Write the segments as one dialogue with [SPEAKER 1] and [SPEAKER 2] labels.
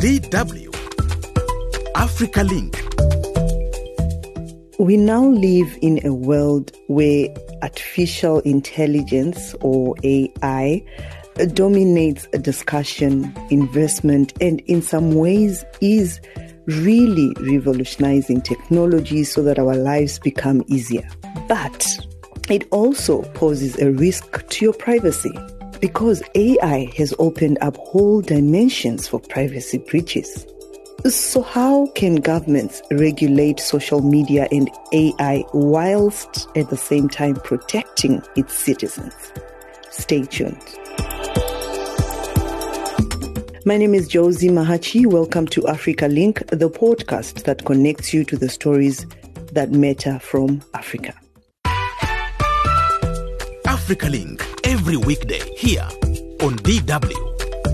[SPEAKER 1] DW Africa Link.
[SPEAKER 2] We now live in a world where artificial intelligence, or AI, dominates a discussion, investment, and in some ways is really revolutionizing technology so that our lives become easier. But it also poses a risk to your privacy because AI has opened up whole dimensions for privacy breaches. So how can governments regulate social media and AI whilst at the same time protecting its citizens? Stay tuned. My name is Josie Mahachi. Welcome to Africa Link, the podcast that connects you to the stories that matter from Africa.
[SPEAKER 1] Africa Link, every weekday here on DW.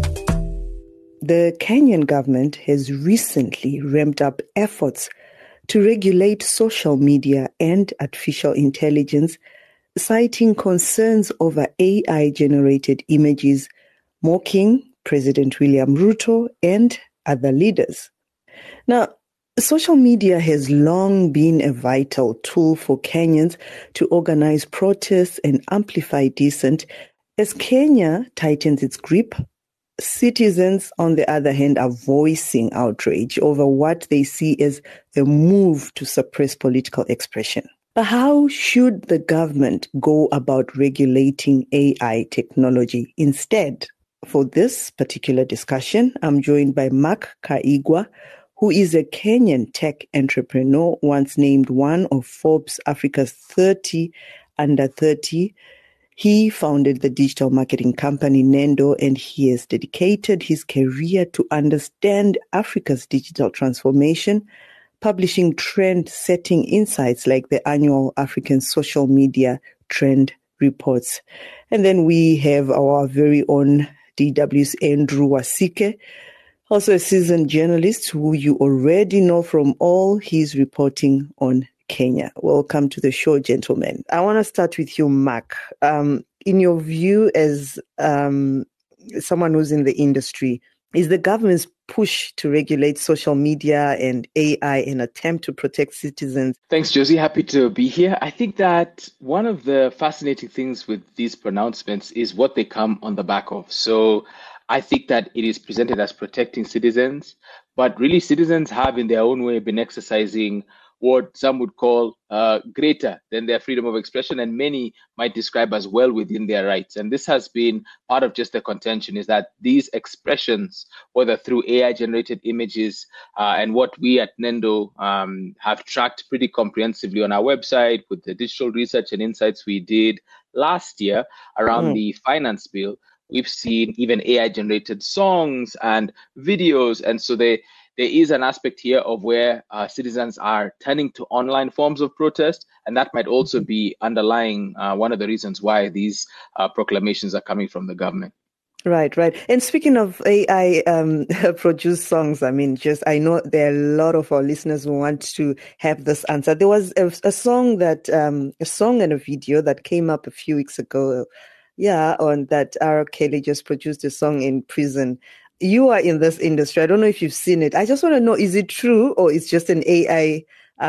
[SPEAKER 2] The Kenyan government has recently ramped up efforts to regulate social media and artificial intelligence, citing concerns over AI-generated images mocking President William Ruto and other leaders. Now, social media has long been a vital tool for Kenyans to organize protests and amplify dissent. As Kenya tightens its grip, citizens, on the other hand, are voicing outrage over what they see as a move to suppress political expression. But how should the government go about regulating AI technology instead? For this particular discussion, I'm joined by Mark Kaigwa, who is a Kenyan tech entrepreneur, once named one of Forbes Africa's 30 under 30. He founded the digital marketing company Nendo, and he has dedicated his career to understand Africa's digital transformation, publishing trend-setting insights like the annual African Social Media Trend Reports. And then we have our very own DW's Andrew Wasike, also a seasoned journalist who you already know from all his reporting on Kenya. Welcome to the show, gentlemen. I want to start with you, Mark. In your view as someone who's in the industry, is the government's push to regulate social media and AI an attempt to protect citizens?
[SPEAKER 3] Thanks, Josie. Happy to be here. I think that one of the fascinating things with these pronouncements is what they come on the back of. So I think that it is presented as protecting citizens, but really citizens have in their own way been exercising what some would call greater than their freedom of expression, and many might describe as well within their rights. And this has been part of just the contention, is that these expressions, whether through AI-generated images and what we at Nendo have tracked pretty comprehensively on our website with the digital research and insights we did last year around the finance bill, we've seen even AI-generated songs and videos. And so there is an aspect here of where citizens are turning to online forms of protest, and that might also be underlying one of the reasons why these proclamations are coming from the government.
[SPEAKER 2] Right. And speaking of AI produced songs, I know there are a lot of our listeners who want to have this answer. There was a song and a video that came up a few weeks ago. On that R. Kelly just produced a song in prison. You are in this industry. I don't know if you've seen it. I just want to know, is it true or it's just an AI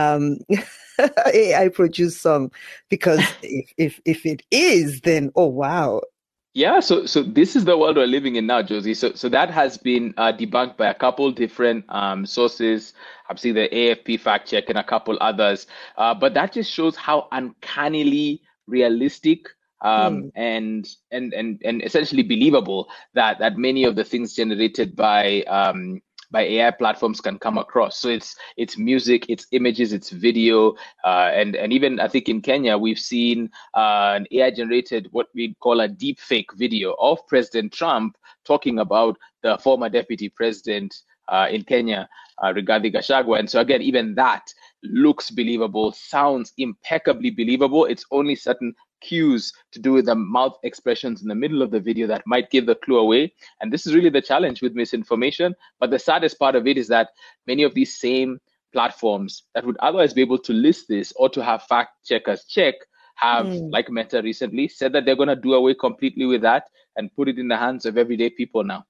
[SPEAKER 2] AI produced song? Because if it is, then oh wow.
[SPEAKER 3] Yeah, so this is the world we're living in now, Josie. So that has been debunked by a couple different sources. I've seen the AFP fact check and a couple others. But that just shows how uncannily realistic and essentially believable that many of the things generated by AI platforms can come across. So it's music, it's images, it's video, and even I think in Kenya we've seen an AI generated what we call a deep fake video of President Trump talking about the former deputy president in Kenya, Rigathi Gachagua. And so again, even that looks believable, sounds impeccably believable. It's only certain cues to do with the mouth expressions in the middle of the video that might give the clue away. And this is really the challenge with misinformation. But the saddest part of it is that many of these same platforms that would otherwise be able to list this or to have fact checkers check have, like Meta recently, said that they're going to do away completely with that and put it in the hands of everyday people now.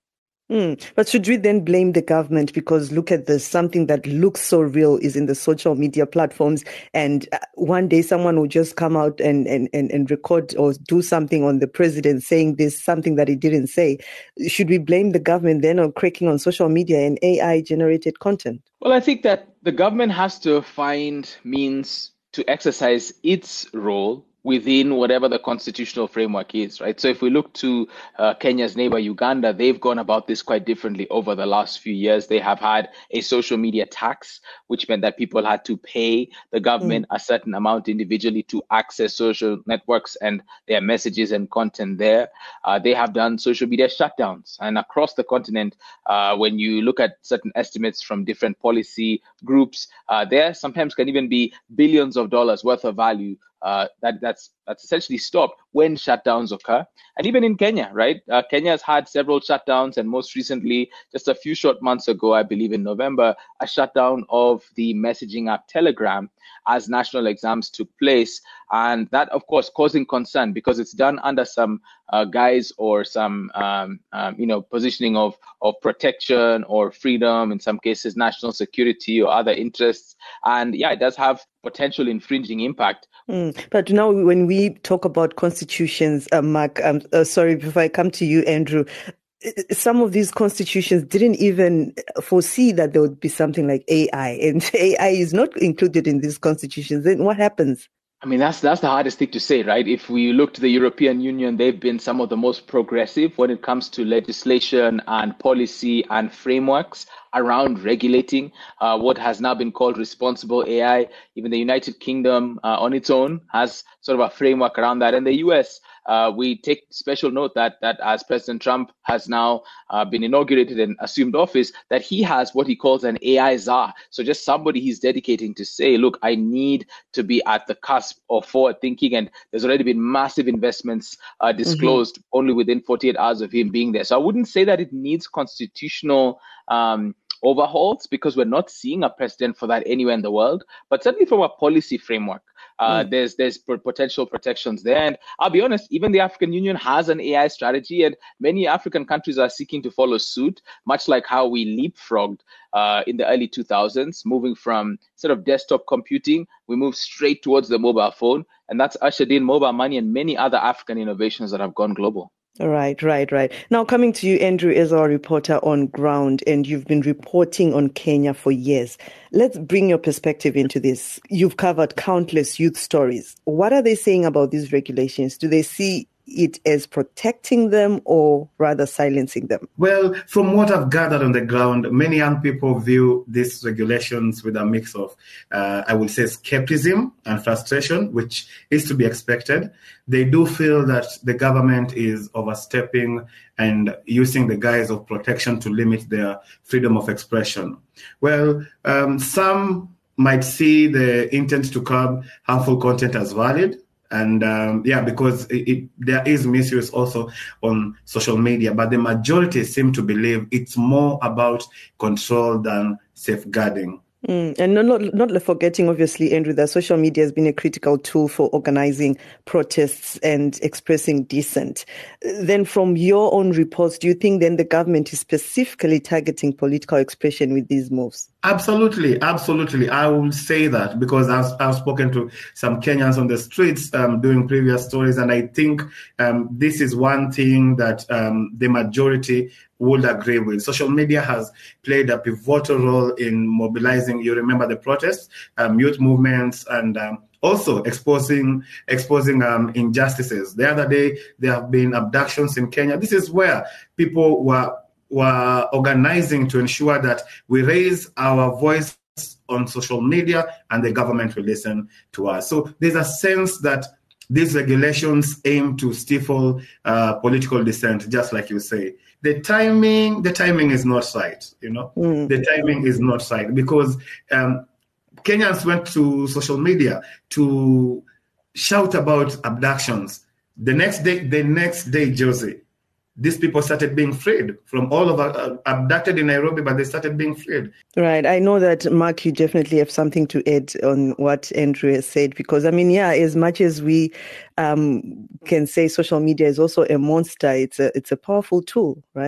[SPEAKER 2] But should we then blame the government? Because look at this, something that looks so real is in the social media platforms. And one day someone will just come out and record or do something on the president saying this, something that he didn't say. Should we blame the government then on cracking on social media and AI generated content?
[SPEAKER 3] Well, I think that the government has to find means to exercise its role within whatever the constitutional framework is, right? So if we look to Kenya's neighbor, Uganda, they've gone about this quite differently over the last few years. They have had a social media tax, which meant that people had to pay the government a certain amount individually to access social networks and their messages and content there. They have done social media shutdowns. And across the continent, when you look at certain estimates from different policy groups, there sometimes can even be billions of dollars worth of value that's essentially stopped when shutdowns occur. And even in Kenya, right? Kenya has had several shutdowns, and most recently, just a few short months ago, I believe in November, a shutdown of the messaging app Telegram as national exams took place. And that, of course, causing concern because it's done under some guise or some, positioning of protection or freedom, in some cases, national security or other interests. And yeah, it does have potential infringing impact.
[SPEAKER 2] But now when we talk about constitutions, Mark, sorry, before I come to you, Andrew, some of these constitutions didn't even foresee that there would be something like AI, and AI is not included in these constitutions. Then what happens?
[SPEAKER 3] I mean, that's the hardest thing to say, right? If we look to the European Union, they've been some of the most progressive when it comes to legislation and policy and frameworks around regulating what has now been called responsible AI. Even the United Kingdom on its own has sort of a framework around that. And the US, we take special note that as President Trump has now been inaugurated and assumed office, that he has what he calls an AI czar. So just somebody he's dedicating to say, look, I need to be at the cusp of forward thinking. And there's already been massive investments disclosed only within 48 hours of him being there. So I wouldn't say that it needs constitutional overhauls because we're not seeing a precedent for that anywhere in the world, but certainly from a policy framework, there's potential protections there. And I'll be honest, even the African Union has an AI strategy, and many African countries are seeking to follow suit, much like how we leapfrogged in the early 2000s, moving from sort of desktop computing, we moved straight towards the mobile phone, and that's ushered in mobile money and many other African innovations that have gone global.
[SPEAKER 2] Right. Now, coming to you, Andrew, as our reporter on ground, and you've been reporting on Kenya for years. Let's bring your perspective into this. You've covered countless youth stories. What are they saying about these regulations? Do they see it as protecting them or rather silencing them?
[SPEAKER 4] Well, from what I've gathered on the ground, many young people view these regulations with a mix of, I would say, skepticism and frustration, which is to be expected. They do feel that the government is overstepping and using the guise of protection to limit their freedom of expression. Well, some might see the intent to curb harmful content as valid. And because there is misuse also on social media, but the majority seem to believe it's more about control than safeguarding.
[SPEAKER 2] And not forgetting, obviously, Andrew, that social media has been a critical tool for organizing protests and expressing dissent. Then from your own reports, do you think then the government is specifically targeting political expression with these moves? Absolutely. I will say that because I've spoken to some Kenyans on the streets doing previous stories, and I think this is one thing that the majority would agree with. Social media has played a pivotal role in mobilizing, you remember the protests, youth movements, and also exposing injustices. The other day, there have been abductions in Kenya. This is where people were organizing to ensure that we raise our voice on social media and the government will listen to us. So there's a sense that these regulations aim to stifle political dissent, just like you say. The timing is not right, The timing is not right because Kenyans went to social media to shout about abductions. The next day, Josie, these people started being freed from all over, abducted in Nairobi, but they started being freed. Right. I know that, Mark, you definitely have something to add on what Andrew has said, because, as much as we can say social media is also a monster, it's a powerful tool, right?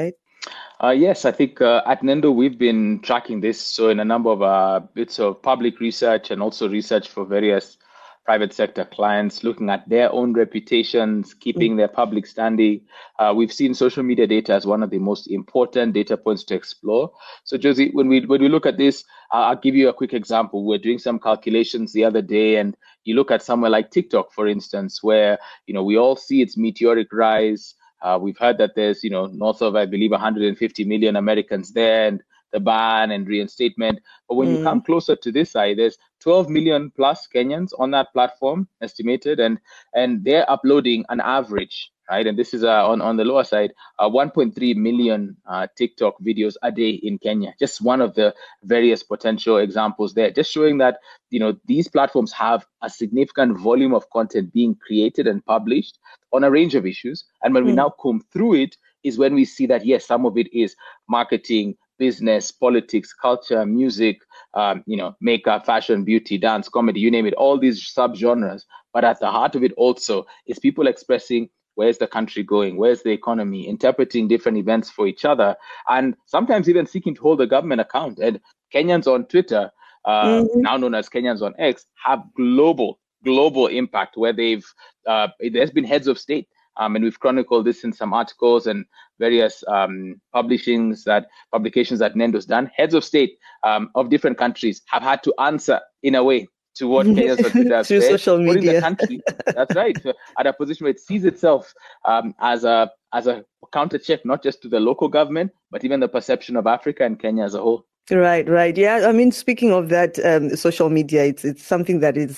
[SPEAKER 3] Yes, I think at Nendo we've been tracking this. So in a number of bits of public research and also research for various private sector clients, looking at their own reputations, keeping their public standing. We've seen social media data as one of the most important data points to explore. So Josie, when we look at this, I'll give you a quick example. We're doing some calculations the other day, and you look at somewhere like TikTok, for instance, where we all see its meteoric rise. We've heard that there's, north of, I believe, 150 million Americans there, and the ban and reinstatement. But when you come closer to this side, there's 12 million plus Kenyans on that platform, estimated, and they're uploading an average, right? And this is on the lower side, 1.3 million TikTok videos a day in Kenya. Just one of the various potential examples there, just showing that these platforms have a significant volume of content being created and published on a range of issues. And when we now comb through it, is when we see that yes, some of it is marketing, business, politics, culture, music, makeup, fashion, beauty, dance, comedy, you name it, all these subgenres. But at the heart of it also is people expressing where's the country going, where's the economy, interpreting different events for each other, and sometimes even seeking to hold the government account. And Kenyans on Twitter, now known as Kenyans on X, have global impact where there's been heads of state. And we've chronicled this in some articles and various publications that Nendo's done. Heads of state of different countries have had to answer in a way to what Kenyans on Twitter have
[SPEAKER 2] through
[SPEAKER 3] said,
[SPEAKER 2] social media.
[SPEAKER 3] putting the country, that's right, at a position where it sees itself as a counter check, not just to the local government, but even the perception of Africa and Kenya as a whole.
[SPEAKER 2] Right. Yeah. I mean, speaking of that, social media, it's something that is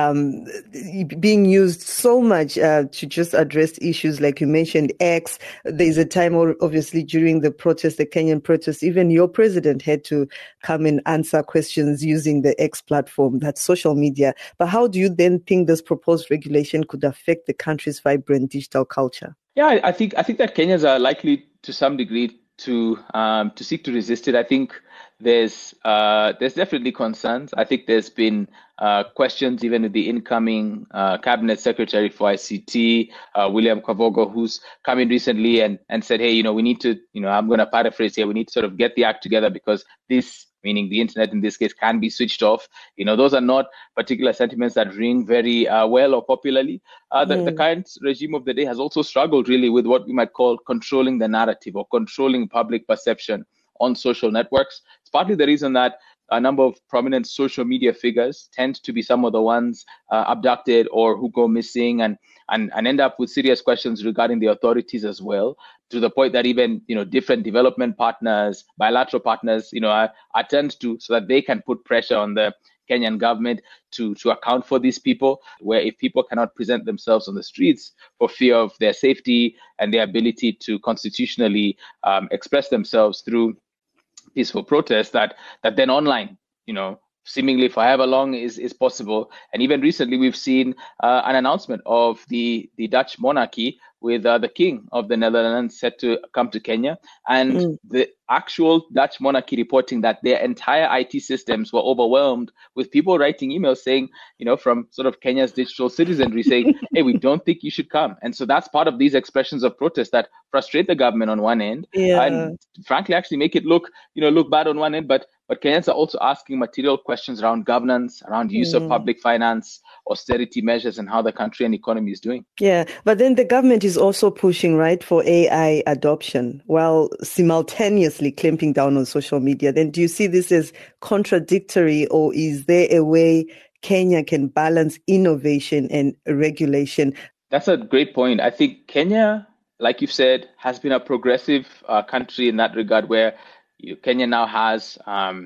[SPEAKER 2] being used so much to just address issues like you mentioned, X. There's a time, obviously, during the Kenyan protest, even your president had to come and answer questions using the X platform, that's social media. But how do you then think this proposed regulation could affect the country's vibrant digital culture?
[SPEAKER 3] Yeah, I think that Kenyans are likely to some degree to seek to resist it. I think there's definitely concerns. I think there's been questions even with the incoming cabinet secretary for ICT, William Kwavogo, who's come in recently and said, hey, we need to, I'm going to paraphrase here, we need to sort of get the act together because this, meaning the internet in this case, can be switched off. Those are not particular sentiments that ring very well or popularly. The current regime of the day has also struggled really with what we might call controlling the narrative or controlling public perception on social networks. It's partly the reason that a number of prominent social media figures tend to be some of the ones abducted or who go missing and end up with serious questions regarding the authorities as well, to the point that even different development partners, bilateral partners, are turned to so that they can put pressure on the Kenyan government to account for these people, where if people cannot present themselves on the streets for fear of their safety and their ability to constitutionally express themselves through peaceful protest, that then online, seemingly for however long is possible. And even recently, we've seen an announcement of the Dutch monarchy with the King of the Netherlands set to come to Kenya, and the actual Dutch monarchy reporting that their entire IT systems were overwhelmed with people writing emails saying, from sort of Kenya's digital citizenry saying, hey, we don't think you should come. And so that's part of these expressions of protest that frustrate the government on one end, and frankly actually make it look bad on one end, but Kenyans are also asking material questions around governance, around use of public finance, austerity measures, and how the country and economy is doing.
[SPEAKER 2] Yeah, but then the government is also pushing, right, for AI adoption while simultaneously clamping down on social media. Then do you see this as contradictory, or is there a way Kenya can balance innovation and regulation?
[SPEAKER 3] That's a great point. I think Kenya, like you've said, has been a progressive country in that regard, where Kenya now has,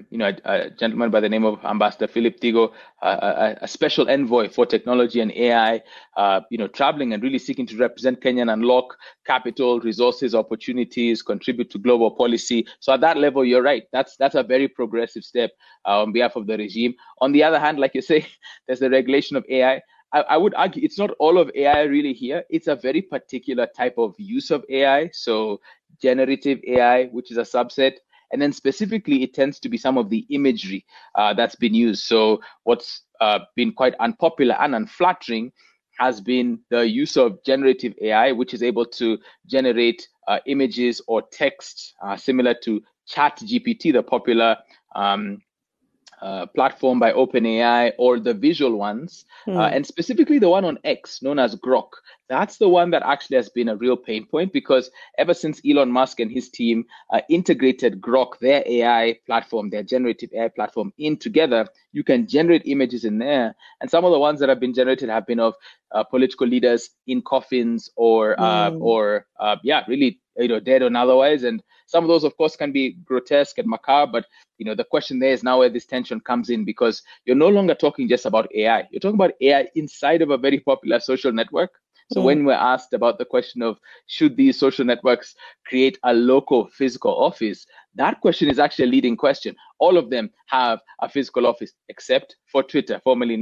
[SPEAKER 3] a gentleman by the name of Ambassador Philip Tigo, a special envoy for technology and AI, traveling and really seeking to represent Kenya and unlock capital, resources, opportunities, contribute to global policy. So at that level, you're right. That's a very progressive step on behalf of the regime. On the other hand, like you say, there's the regulation of AI. I would argue it's not all of AI really here. It's a very particular type of use of AI. So generative AI, which is a subset. And then specifically, it tends to be some of the imagery that's been used. So what's been quite unpopular and unflattering has been the use of generative AI, which is able to generate images or text, similar to ChatGPT, the popular platform by OpenAI, or the visual ones, and specifically the one on X known as Grok. That's the one that actually has been a real pain point, because ever since Elon Musk and his team integrated Grok, their AI platform, their generative AI platform, in together, you can generate images in there. And some of the ones that have been generated have been of political leaders in coffins or really, dead or otherwise. And some of those, of course, can be grotesque and macabre, but the question there is now where this tension comes in, because you're no longer talking just about AI. You're talking about AI inside of a very popular social network. So when we're asked about the question of should these social networks create a local physical office, that question is actually a leading question. All of them have a physical office, except for Twitter,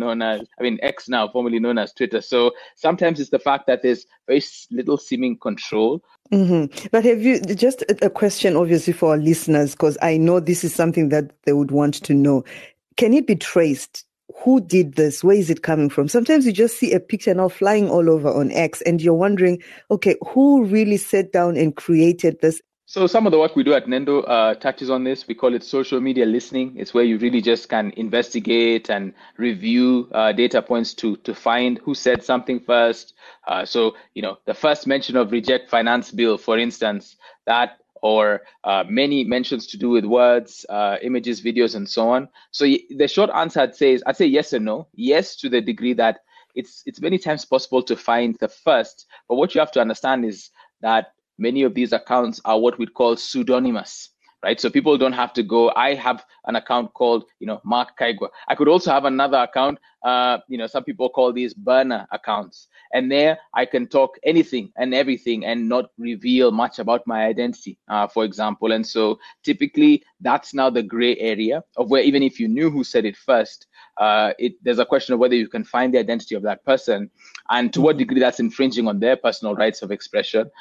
[SPEAKER 3] X now, formerly known as Twitter. So sometimes it's the fact that there's very little seeming control.
[SPEAKER 2] Mm-hmm. But have you, just a question obviously for our listeners, because I know this is something that they would want to know. Can it be traced? Who did this? Where is it coming from? Sometimes you just see a picture now flying all over on X and you're wondering, okay, who really sat down and created this?
[SPEAKER 3] So some of the work we do at Nendo touches on this. We call it social media listening. It's where you really just can investigate and review data points to find who said something first. So the first mention of reject finance bill, for instance, that, or many mentions to do with words, images, videos, and so on. So the short answer I'd say yes and no. Yes, to the degree that it's many times possible to find the first. But what you have to understand is that many of these accounts are what we'd call pseudonymous, right? So people don't have to go, I have an account called, Mark Kaigwa. I could also have another account, some people call these burner accounts. And there I can talk anything and everything and not reveal much about my identity, for example. And so typically that's now the gray area of where even if you knew who said it first, there's a question of whether you can find the identity of that person and to what degree that's infringing on their personal rights of expression,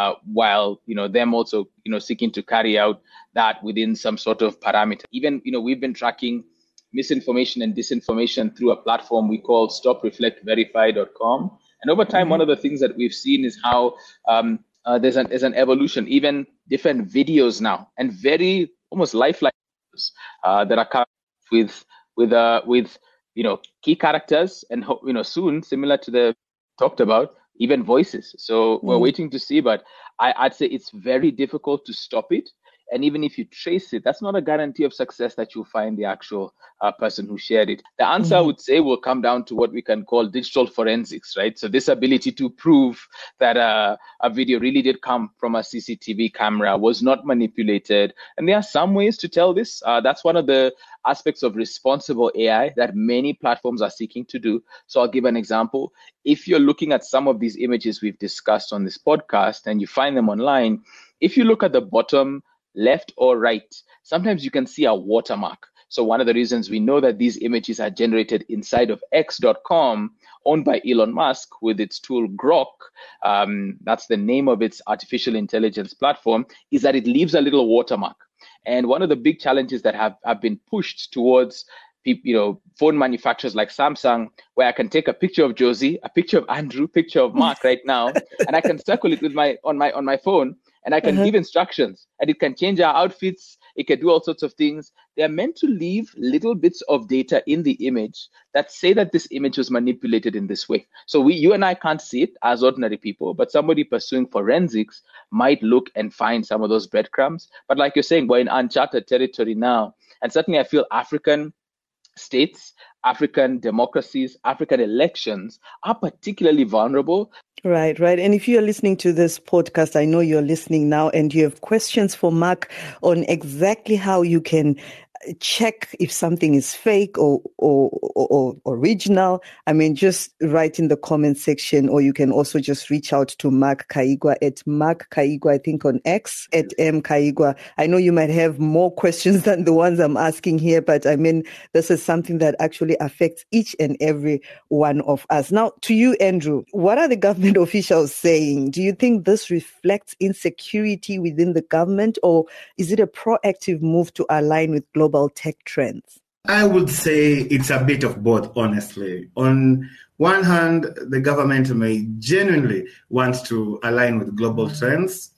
[SPEAKER 3] while them also seeking to carry out that within some sort of parameter. Even we've been tracking misinformation and disinformation through a platform we call StopReflectVerify.com, and over time one of the things that we've seen is how there's an evolution, even different videos now and very almost lifelike videos that are coming with key characters and soon, similar to the talked about, even voices. So we're waiting to see, but I'd say it's very difficult to stop it. And even if you trace it, that's not a guarantee of success that you'll find the actual person who shared it. The answer, I would say, will come down to what we can call digital forensics, right? So this ability to prove that a video really did come from a CCTV camera, was not manipulated. And there are some ways to tell this. That's one of the aspects of responsible AI that many platforms are seeking to do. So I'll give an example. If you're looking at some of these images we've discussed on this podcast and you find them online, if you look at the bottom left or right, sometimes you can see a watermark. So one of the reasons we know that these images are generated inside of X.com, owned by Elon Musk with its tool Grok, that's the name of its artificial intelligence platform, is that it leaves a little watermark. And one of the big challenges that have been pushed towards phone manufacturers like Samsung, where I can take a picture of Josie, a picture of Andrew, picture of Mark right now, and I can circle it with on my phone, and I can give instructions, and it can change our outfits. It can do all sorts of things. They are meant to leave little bits of data in the image that say that this image was manipulated in this way. So you and I can't see it as ordinary people, but somebody pursuing forensics might look and find some of those breadcrumbs. But like you're saying, we're in uncharted territory now. And certainly I feel African states, African democracies, African elections are particularly vulnerable.
[SPEAKER 2] Right. And if you're listening to this podcast, I know you're listening now and you have questions for Mark on exactly how you can check if something is fake or original. I mean, just write in the comment section, or you can also just reach out to Mark Kaigwa at Mark Kaigwa, I think on X, at M Kaigwa. I know you might have more questions than the ones I'm asking here, but I mean, this is something that actually affects each and every one of us. Now, to you, Andrew, what are the government officials saying? Do you think this reflects insecurity within the government, or is it a proactive move to align with global tech trends?
[SPEAKER 4] I would say it's a bit of both, honestly. On one hand, the government may genuinely want to align with global trends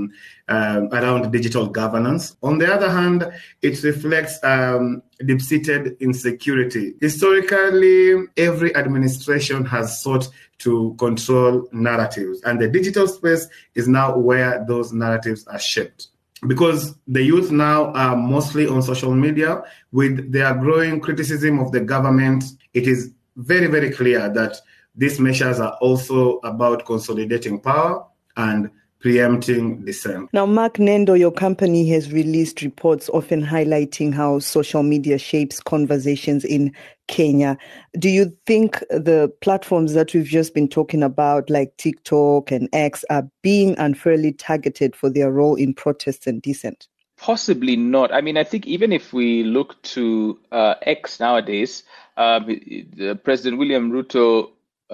[SPEAKER 4] around digital governance. On the other hand, it reflects deep-seated insecurity. Historically, every administration has sought to control narratives, and the digital space is now where those narratives are shaped. Because the youth now are mostly on social media, with their growing criticism of the government, it is very, very clear that these measures are also about consolidating power and preempting dissent.
[SPEAKER 2] Now, Mark Nendo, your company has released reports often highlighting how social media shapes conversations in Kenya. Do you think the platforms that we've just been talking about, like TikTok and X, are being unfairly targeted for their role in protests and dissent?
[SPEAKER 3] Possibly not. I mean, I think even if we look to X nowadays, President William Ruto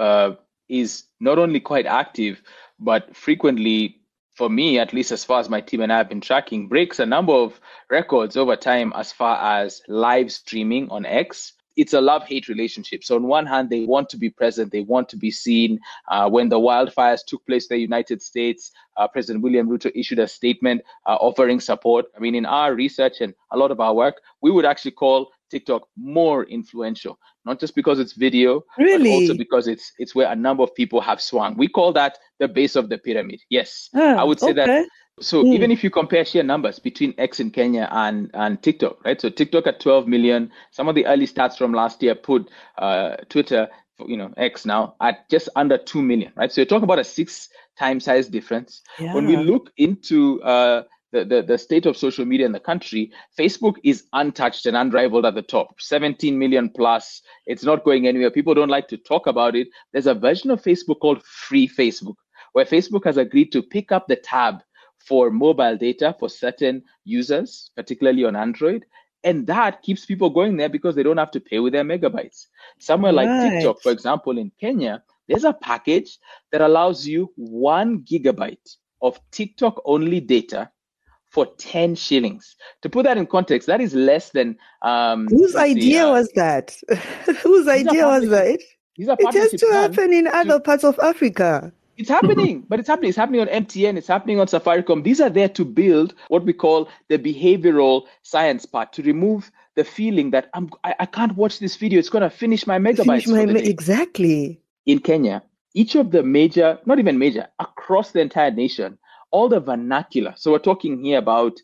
[SPEAKER 3] is not only quite active, but frequently, for me, at least as far as my team and I have been tracking, breaks a number of records over time as far as live streaming on X. It's a love-hate relationship. So on one hand, they want to be present, they want to be seen. When the wildfires took place in the United States, President William Ruto issued a statement offering support. I mean, in our research and a lot of our work, we would actually call TikTok more influential, not just because it's video,
[SPEAKER 2] really?
[SPEAKER 3] But also because it's where a number of people have swung. We call that the base of the pyramid. Yes, I would say that. So even if you compare sheer numbers between X in Kenya and TikTok, right? So TikTok at 12 million. Some of the early stats from last year put Twitter, X now, at just under 2 million, right? So you're talking about a 6-time size difference.
[SPEAKER 2] Yeah.
[SPEAKER 3] When we look into the state of social media in the country, Facebook is untouched and unrivaled at the top, 17 million plus. It's not going anywhere. People don't like to talk about it. There's a version of Facebook called Free Facebook, where Facebook has agreed to pick up the tab for mobile data for certain users, particularly on Android. And that keeps people going there because they don't have to pay with their megabytes. Somewhere like TikTok, for example, in Kenya, there's a package that allows you 1 gigabyte of TikTok-only data for 10 shillings. To put that in context, that is less than...
[SPEAKER 2] Whose idea was that? Whose idea was that? It has to happen in other parts of Africa.
[SPEAKER 3] It's happening, but it's happening. It's happening on MTN. It's happening on Safaricom. These are there to build what we call the behavioral science part, to remove the feeling that I can't watch this video. It's going to finish my megabytes.
[SPEAKER 2] Exactly.
[SPEAKER 3] In Kenya, each of the major, not even major, across the entire nation, all the vernacular. So we're talking here about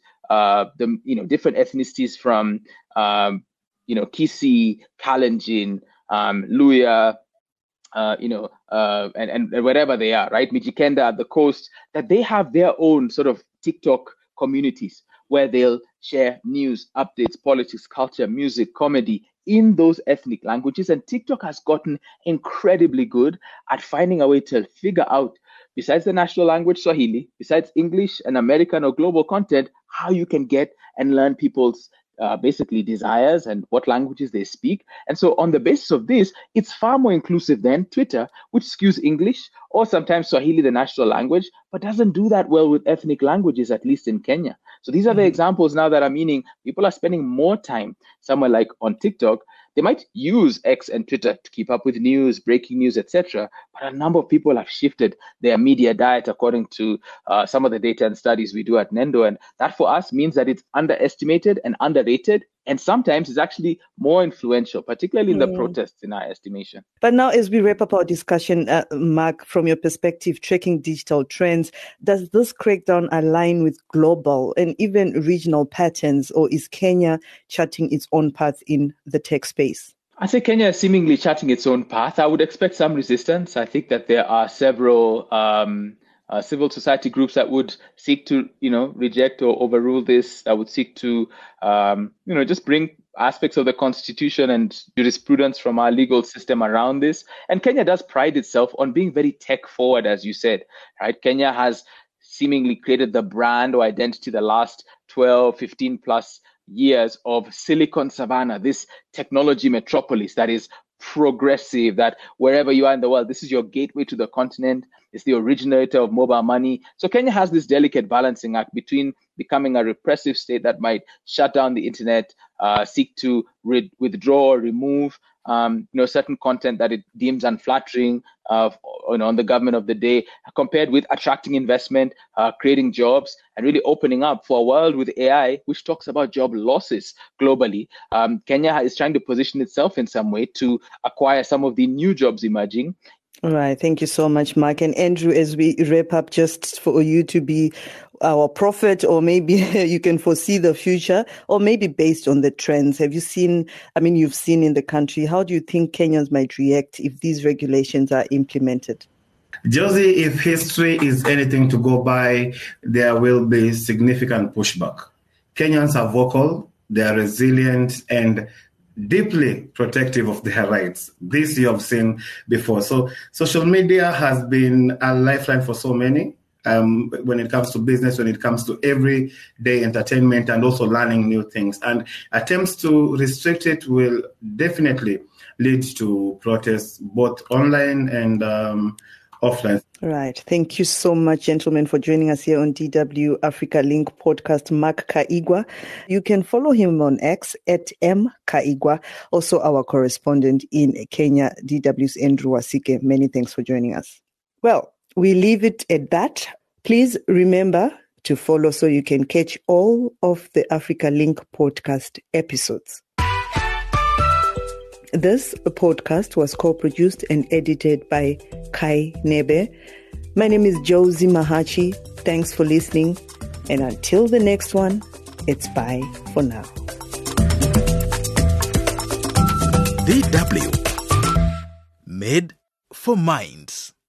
[SPEAKER 3] the different ethnicities from Kisii, Kalenjin, Luya, and wherever they are, right? Mijikenda at the coast, that they have their own sort of TikTok communities where they'll share news, updates, politics, culture, music, comedy in those ethnic languages. And TikTok has gotten incredibly good at finding a way to figure out, besides the national language Swahili, besides English and American or global content, how you can get and learn people's basically desires and what languages they speak. And so on the basis of this, it's far more inclusive than Twitter, which skews English or sometimes Swahili, the national language, but doesn't do that well with ethnic languages, at least in Kenya. So these are the examples now that are meaning people are spending more time somewhere like on TikTok. They might use X and Twitter to keep up with news, breaking news, etc. But a number of people have shifted their media diet according to some of the data and studies we do at Nendo. And that for us means that it's underestimated and underrated. And sometimes it's actually more influential, particularly in the protests, in our estimation.
[SPEAKER 2] But now, as we wrap up our discussion, Mark, from your perspective, tracking digital trends, does this crackdown align with global and even regional patterns, or is Kenya charting its own path in the tech space?
[SPEAKER 3] I say Kenya is seemingly charting its own path. I would expect some resistance. I think that there are several civil society groups that would seek to, reject or overrule this, that would seek to, just bring aspects of the constitution and jurisprudence from our legal system around this. And Kenya does pride itself on being very tech forward, as you said, right? Kenya has seemingly created the brand or identity the last 12, 15 plus years of Silicon Savannah, this technology metropolis that is progressive, that wherever you are in the world, this is your gateway to the continent. It's the originator of mobile money. So Kenya has this delicate balancing act between becoming a repressive state that might shut down the internet, seek to withdraw or remove certain content that it deems unflattering on the government of the day, compared with attracting investment, creating jobs, and really opening up for a world with AI, which talks about job losses globally. Kenya is trying to position itself in some way to acquire some of the new jobs emerging.
[SPEAKER 2] All right. Thank you so much, Mark. And Andrew, as we wrap up, just for you to be our prophet, or maybe you can foresee the future, or maybe based on the trends. Have you seen, you've seen in the country, how do you think Kenyans might react if these regulations are implemented?
[SPEAKER 4] Josie, if history is anything to go by, there will be significant pushback. Kenyans are vocal, they are resilient, and deeply protective of their rights. This you have seen before. So social media has been a lifeline for so many when it comes to business, when it comes to everyday entertainment, and also learning new things. And attempts to restrict it will definitely lead to protests, both online and offline.
[SPEAKER 2] Right. Thank you so much, gentlemen, for joining us here on DW Africa Link podcast. Mark Kaigwa. You can follow him on X at @mkaigwa. Also, our correspondent in Kenya, DW's Andrew Wasike. Many thanks for joining us. Well, we leave it at that. Please remember to follow so you can catch all of the Africa Link podcast episodes. This podcast was co-produced and edited by Kai Nebe. My name is Josie Mahachi. Thanks for listening. And until the next one, it's bye for now.
[SPEAKER 1] DW. Made for Minds.